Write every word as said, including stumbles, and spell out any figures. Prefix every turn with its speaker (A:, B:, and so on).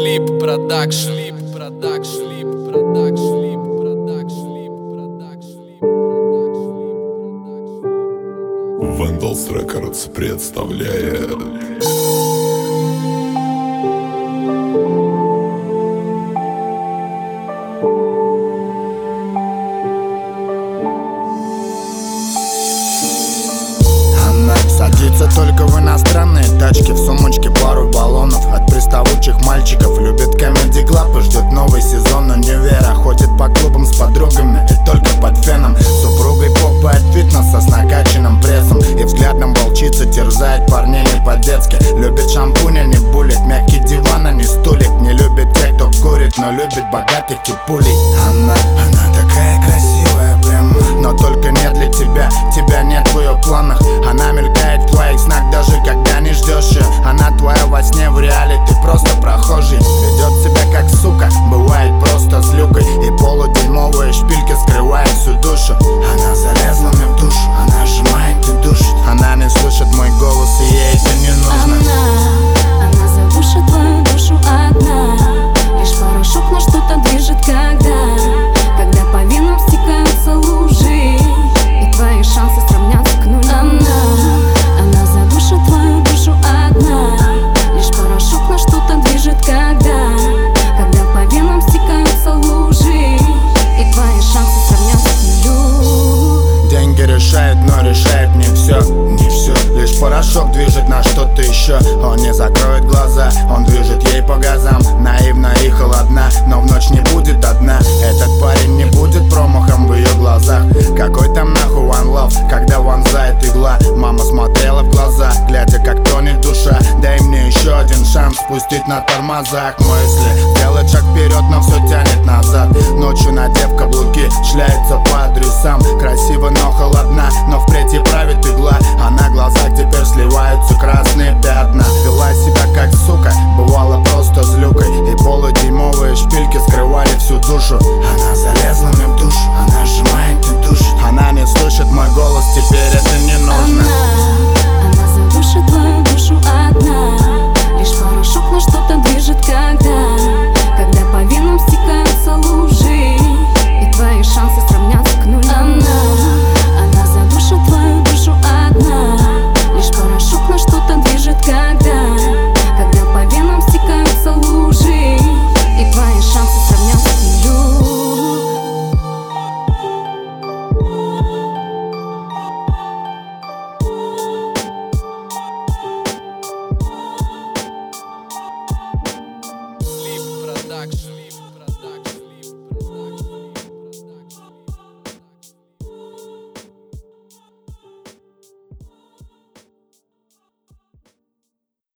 A: Sleep Production. Sleep Production. Sleep Production. Sleep Production. Sleep Production. Sleep Production.
B: Vandals Records представляет
C: Она садится только в иностранные тачки, в сумочке пару баллонов от приставучих мальчиков. Любит Comedy Club и ждет новый сезон универа. Ходит по клубам с подругами и только под феном. С супругой попает фитнеса с накачанным прессом и взглядом волчица терзает парней не по-детски. Любит шампунь, а не булит, мягкий диван, а не стулик. Не любит тех, кто курит, но любит богатых типулей. Она, она такая красивая прям, но только не для тебя, тебя нет в ее планах. Она мелькает в твоих снах, даже когда не ждешь ее. Она твоя во сне, в реале ты просто прохожий. Ведет себя как сука, бывает просто злюкой, и полудерьмовые шпильки скрывают всю душу. Она залезла мне в душу, она сжимает и душит. Она не слышит мой голос, и ей это не нужно.
D: Она, она задушит твою душу одна. Лишь порошок на что-то движет, когда Когда по венам стекаются лужи, и твои шансы сравнятся к нулю. Она, она задушит твою душу одна. Лишь порошок на что-то движет, когда Когда по венам стекаются лужи, и твои шансы сравнятся к нулю.
C: Деньги решают, но решает не все, не все. Лишь порошок движет на что-то еще. Он не закроет глаза, он движет ей по газам. Наивна и холодна, но в ночь не будет одна. Этот парень не будет промахом в ее глазах. Какой там нахуй one love, когда вонзает игла. Мама смотрела в глаза, глядя как тонет душа. Дай мне еще один шанс спустить на тормозах мысли. Делает шаг вперед, но все тянет назад. Ночью надев каблуки, шляется по адресам. Красиво, но холодна, но впредь и правит игла. А на глазах теперь сливаются красные пятна. Вела себя как сука, бывала просто злюкой, и полудерьмовые шпильки скрывали всю душу. Она залезла мне в душу, она сжимает и душит. Она не слышит мой голос, теперь это не нужно.
D: Она, она задушит твою душу одна. Лишь порошок на что-то движет, когда Когда по венам стекаются лужи, и твои шансы сравнятся к нулю. Она, она задушит твою душу одна. Лишь порошок на что-то движет, когда Когда по венам стекаются лужи, и твои шансы сравнятся к нулю.
A: Sleep Production.